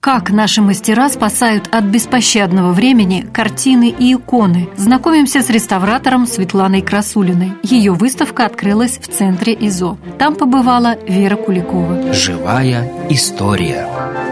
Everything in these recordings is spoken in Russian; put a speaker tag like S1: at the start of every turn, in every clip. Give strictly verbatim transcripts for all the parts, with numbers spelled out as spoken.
S1: Как наши мастера спасают от беспощадного времени картины и иконы. Знакомимся с реставратором Светланой Красулиной. Ее выставка открылась в центре ИЗО. Там побывала Вера Куликова.
S2: Живая история.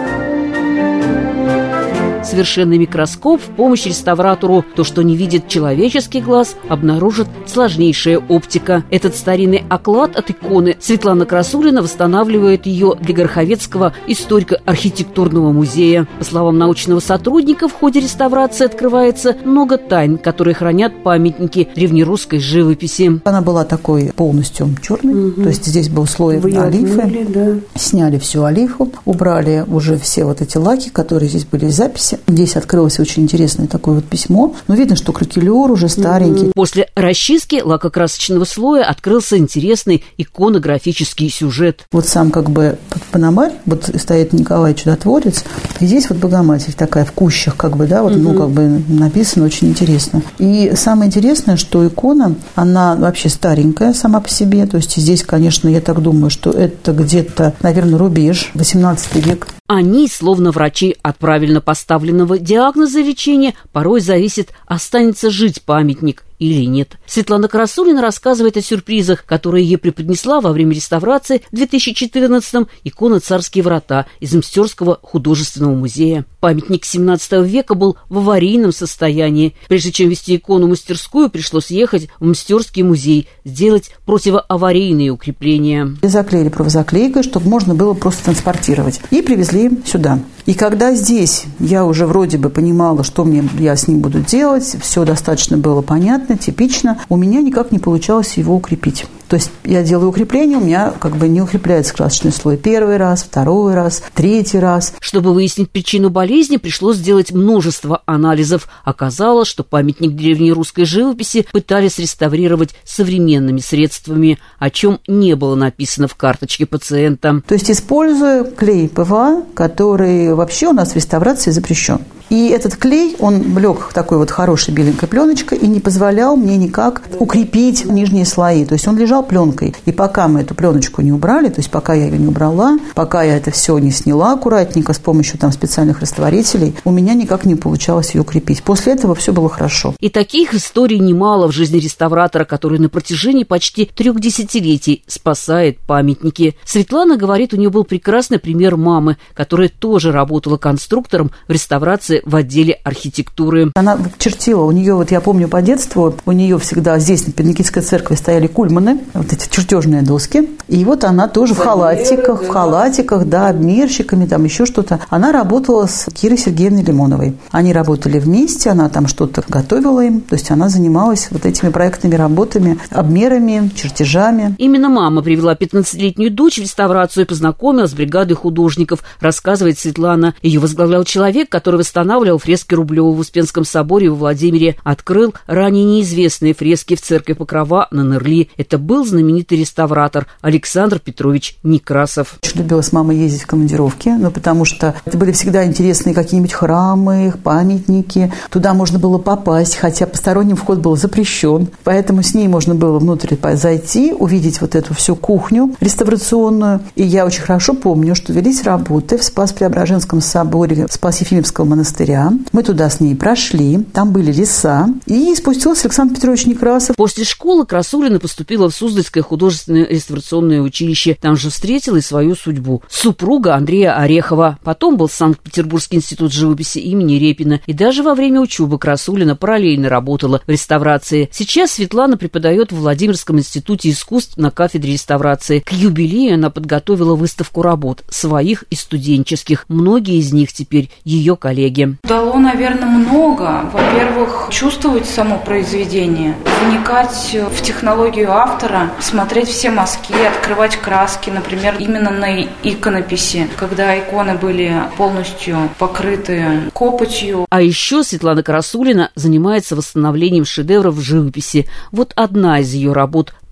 S3: Совершенный микроскоп в помощь реставратору. То, что не видит человеческий глаз, обнаружит сложнейшая оптика. Этот старинный оклад от иконы Светлана Красулина восстанавливает ее для Гороховецкого историко-архитектурного музея. По словам научного сотрудника, в ходе реставрации открывается много тайн, которые хранят памятники древнерусской живописи.
S4: Она была такой полностью черной, угу. То есть здесь был слой Вы олифы. Отмыли, да. Сняли всю олифу, убрали уже все вот эти лаки, которые здесь были в записи. Здесь открылось очень интересное такое вот письмо. Но видно, что кракелюр уже старенький.
S3: После расчистки лакокрасочного слоя открылся интересный иконографический сюжет.
S4: Вот сам как бы Пономарь, вот стоит Николай Чудотворец, и здесь вот Богоматерь такая в кущах, как бы, да, вот, угу. ну, как бы написано очень интересно. И самое интересное, что икона, она вообще старенькая сама по себе. То есть здесь, конечно, я так думаю, что это где-то, наверное, рубеж, восемнадцатый век.
S3: Они, словно врачи от правильно поставленного диагноза лечения, порой зависит, останется жить памятник или нет. Светлана Красулина рассказывает о сюрпризах, которые ей преподнесла во время реставрации в две тысячи четырнадцатом икона «Царские врата» из Мстёрского художественного музея. Памятник семнадцатого века был в аварийном состоянии. Прежде чем вести икону в мастерскую, пришлось ехать в Мстёрский музей, сделать противоаварийные укрепления.
S4: Заклеили провозаклейкой, чтобы можно было просто транспортировать. И привезли сюда. И когда здесь я уже вроде бы понимала, что мне я с ним буду делать, все достаточно было понятно, типично, у меня никак не получалось его укрепить. То есть я делаю укрепление, у меня как бы не укрепляется красочный слой первый раз, второй раз, третий раз.
S3: Чтобы выяснить причину болезни, пришлось сделать множество анализов. Оказалось, что памятник древнерусской живописи пытались реставрировать современными средствами, о чем не было написано в карточке пациента.
S4: То есть используя клей ПВА, который вообще у нас в реставрации запрещен. И этот клей, он лег такой вот хорошей беленькой пленочкой и не позволял мне никак укрепить нижние слои. То есть он лежал пленкой. И пока мы эту пленочку не убрали, то есть пока я ее не убрала, пока я это все не сняла аккуратненько с помощью там специальных растворителей, у меня никак не получалось ее укрепить. После этого все было хорошо.
S3: И таких историй немало в жизни реставратора, который на протяжении почти трех десятилетий спасает памятники. Светлана говорит, у нее был прекрасный пример мамы, которая тоже работала конструктором в реставрации в отделе архитектуры.
S4: Она чертила, у нее, вот я помню по детству, у нее всегда здесь, на Никитской церкви, стояли кульманы, вот эти чертежные доски. И вот она тоже в халатиках, в халатиках, да, обмерщиками, там еще что-то. Она работала с Кирой Сергеевной Лимоновой. Они работали вместе, она там что-то готовила им, то есть она занималась вот этими проектными работами, обмерами, чертежами.
S3: Именно мама привела пятнадцатилетнюю дочь в реставрацию и познакомила с бригадой художников, рассказывает Светлана. Ее возглавлял человек, который восстанавливал фрески Рублева в Успенском соборе во Владимире, открыл ранее неизвестные фрески в церкви Покрова на Нерли. Это был знаменитый реставратор Александр Петрович Некрасов.
S4: Очень любила с мамой ездить в командировки, ну, потому что это были всегда интересные какие-нибудь храмы, памятники. Туда можно было попасть, хотя посторонним вход был запрещен. Поэтому с ней можно было внутрь зайти, увидеть вот эту всю кухню реставрационную. И я очень хорошо помню, что велись работы в Спас-Преображенском соборе Спас-Ефимовского монастыря. Мы туда с ней прошли, там были леса, и спустился Александр Петрович Некрасов.
S3: После школы Красулина поступила в Суздальское художественное реставрационное училище. Там же встретила и свою судьбу. Супруга Андрея Орехова. Потом был Санкт-Петербургский институт живописи имени Репина. И даже во время учебы Красулина параллельно работала в реставрации. Сейчас Светлана преподает в Владимирском институте искусств на кафедре реставрации. К юбилею она подготовила выставку работ, своих и студенческих. Многие из них теперь ее коллеги.
S5: Дало, наверное, много. Во-первых, чувствовать само произведение, вникать в технологию автора, смотреть все мазки, открывать краски, например, именно на иконописи, когда иконы были полностью покрыты копотью.
S3: А еще Светлана Красулина занимается восстановлением шедевров в живописи. Вот одна из ее работ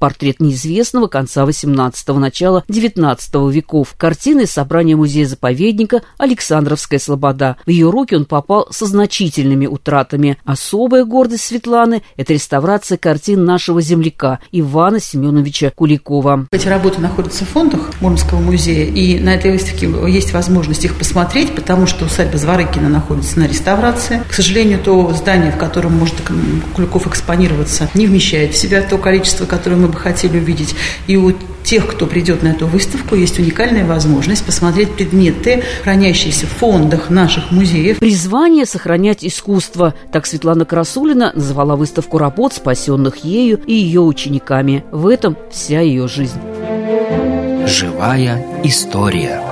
S3: портрет неизвестного конца восемнадцатого, начала девятнадцатого веков. Картины из собрания музея-заповедника «Александровская слобода». В ее руки он попал со значительными утратами. Особая гордость Светланы – это реставрация картин нашего земляка Ивана Семеновича Куликова.
S4: Эти работы находятся в фондах Мурманского музея, и на этой выставке есть возможность их посмотреть, потому что усадьба Зворыкина находится на реставрации. К сожалению, то здание, в котором может Куликов экспонироваться, не вмещает в себя то количество, которое мы бы хотели увидеть. И у тех, кто придет на эту выставку, есть уникальная возможность посмотреть предметы, хранящиеся в фондах наших музеев.
S3: Призвание сохранять искусство. Так Светлана Красулина назвала выставку работ, спасенных ею и ее учениками. В этом вся ее жизнь.
S2: Живая история.